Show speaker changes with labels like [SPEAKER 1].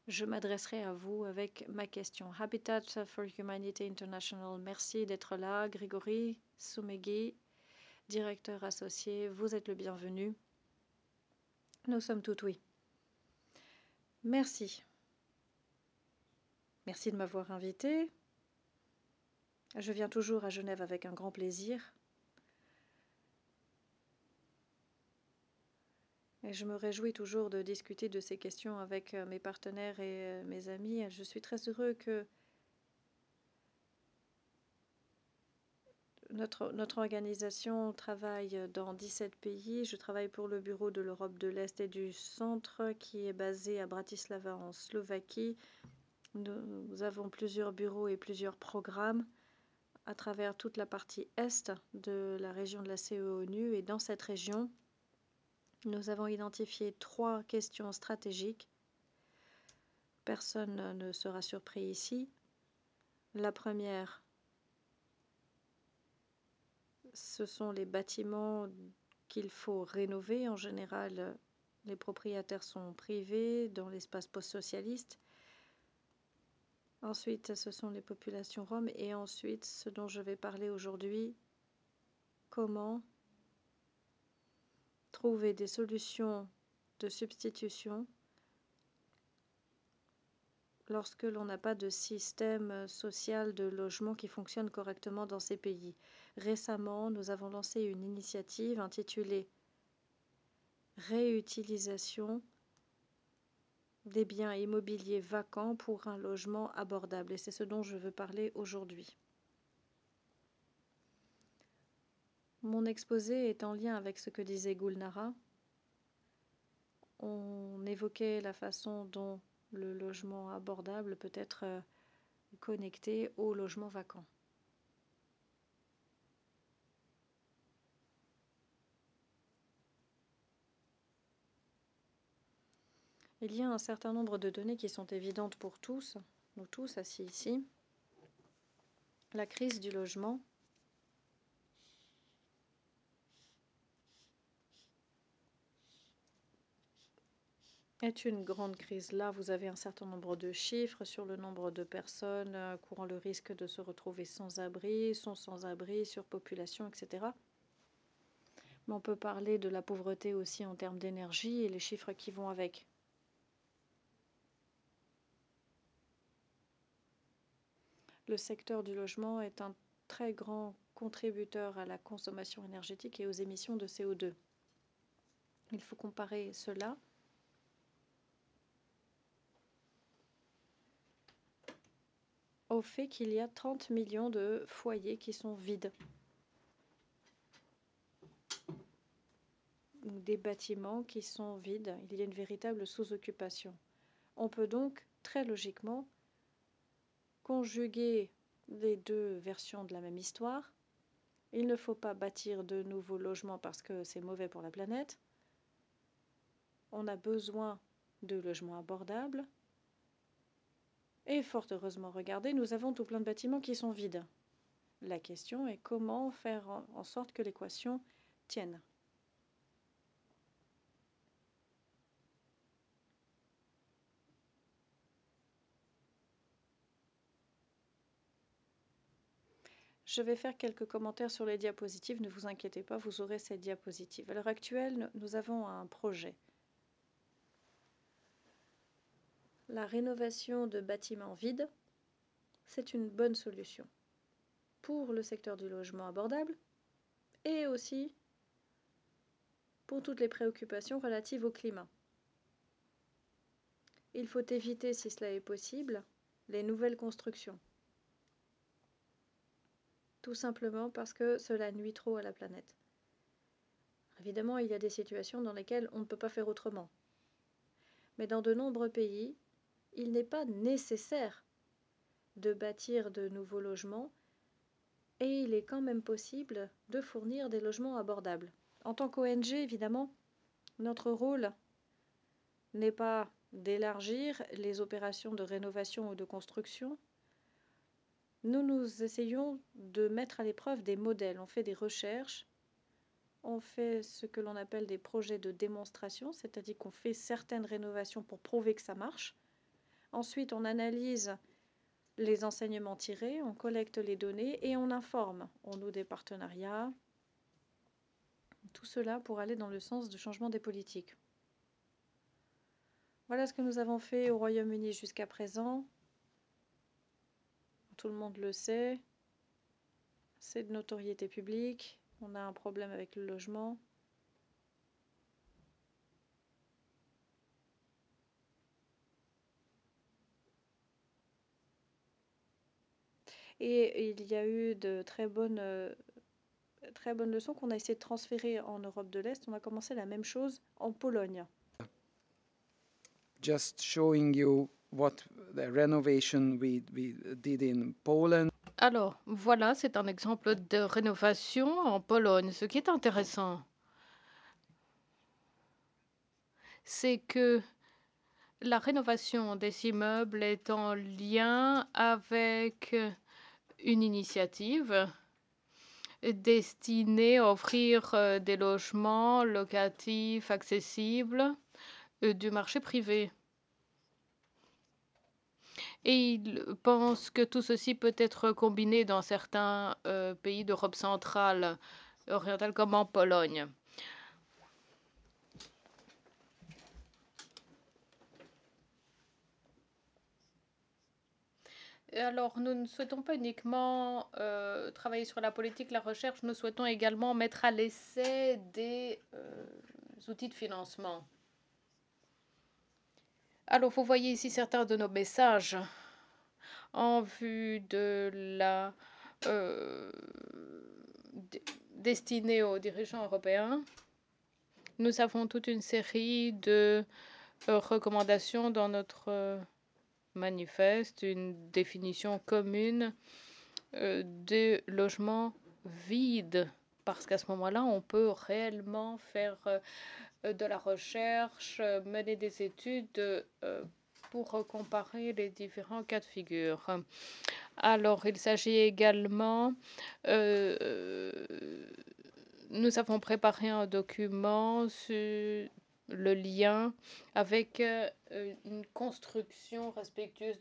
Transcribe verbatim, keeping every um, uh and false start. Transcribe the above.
[SPEAKER 1] Je m'adresserai à vous avec ma question. Habitat for Humanity International, merci d'être là. Grégory Soumegui, directeur associé, vous êtes le bienvenu. Nous sommes tout oui. Merci. Merci de m'avoir invité. Je viens toujours à Genève avec un grand plaisir. Et je me réjouis toujours de discuter de ces questions avec mes partenaires et mes amis. Je suis très heureux que notre, notre organisation travaille dans dix-sept pays. Je travaille pour le bureau de l'Europe de l'Est et du Centre qui est basé à Bratislava en Slovaquie. Nous, nous avons plusieurs bureaux et plusieurs programmes à travers toute la partie Est de la région de la C E O N U. Et dans cette région, nous avons identifié trois questions stratégiques. Personne ne sera surpris ici. La première, ce sont les bâtiments qu'il faut rénover. En général, les propriétaires sont privés dans l'espace post-socialiste. Ensuite, ce sont les populations roms. Et ensuite, ce dont je vais parler aujourd'hui, comment trouver des solutions de substitution lorsque l'on n'a pas de système social de logement qui fonctionne correctement dans ces pays. Récemment, nous avons lancé une initiative intitulée Réutilisation des biens immobiliers vacants pour un logement abordable. Et c'est ce dont je veux parler aujourd'hui. Mon exposé est en lien avec ce que disait Gulnara. On évoquait la façon dont le logement abordable peut être connecté au logement vacant. Il y a un certain nombre de données qui sont évidentes pour tous, nous tous assis ici. La crise du logement est une grande crise. Là, vous avez un certain nombre de chiffres sur le nombre de personnes courant le risque de se retrouver sans abri, sont sans abri, surpopulation, et cetera. Mais on peut parler de la pauvreté aussi en termes d'énergie et les chiffres qui vont avec. Le secteur du logement est un très grand contributeur à la consommation énergétique et aux émissions de C O deux. Il faut comparer cela au fait qu'il y a trente millions de foyers qui sont vides. Des bâtiments qui sont vides. Il y a une véritable sous-occupation. On peut donc très logiquement conjuguer les deux versions de la même histoire. Il ne faut pas bâtir de nouveaux logements parce que c'est mauvais pour la planète. On a besoin de logements abordables. Et fort heureusement, regardez, nous avons tout plein de bâtiments qui sont vides. La question est comment faire en sorte que l'équation tienne. Je vais faire quelques commentaires sur les diapositives, ne vous inquiétez pas, vous aurez ces diapositives. À l'heure actuelle, nous avons un projet. La rénovation de bâtiments vides, c'est une bonne solution pour le secteur du logement abordable et aussi pour toutes les préoccupations relatives au climat. Il faut éviter, si cela est possible, les nouvelles constructions. Tout simplement parce que cela nuit trop à la planète. Évidemment, il y a des situations dans lesquelles on ne peut pas faire autrement. Mais dans de nombreux pays, il n'est pas nécessaire de bâtir de nouveaux logements et il est quand même possible de fournir des logements abordables. En tant qu'O N G, évidemment, notre rôle n'est pas d'élargir les opérations de rénovation ou de construction. Nous, nous essayons de mettre à l'épreuve des modèles. On fait des recherches, on fait ce que l'on appelle des projets de démonstration, c'est-à-dire qu'on fait certaines rénovations pour prouver que ça marche. Ensuite, on analyse les enseignements tirés, on collecte les données et on informe. On noue des partenariats. Tout cela pour aller dans le sens du changement des politiques. Voilà ce que nous avons fait au Royaume-Uni jusqu'à présent. Tout le monde le sait. C'est de notoriété publique. On a un problème avec le logement. Et il y a eu de très bonnes, euh, très bonnes leçons qu'on a essayé de transférer en Europe de l'Est. On a commencé la même chose en Pologne.
[SPEAKER 2] Just showing you what the renovation we, we did in Poland.
[SPEAKER 3] Alors, voilà, c'est un exemple de rénovation en Pologne. Ce qui est intéressant, c'est que la rénovation des immeubles est en lien avec une initiative destinée à offrir euh, des logements locatifs accessibles euh, du marché privé. Et il pense que tout ceci peut être combiné dans certains euh, pays d'Europe centrale, orientale, comme en Pologne. Et alors, nous ne souhaitons pas uniquement euh, travailler sur la politique, la recherche, nous souhaitons également mettre à l'essai des euh, outils de financement. Alors, vous voyez ici certains de nos messages en vue de la euh, destinée aux dirigeants européens. Nous avons toute une série de euh, recommandations dans notre euh, manifeste, une définition commune euh, des logements vides, parce qu'à ce moment-là, on peut réellement faire euh, de la recherche, euh, mener des études euh, pour comparer les différents cas de figure. Alors, il s'agit également, euh, nous avons préparé un document sur le lien avec euh, une construction respectueuse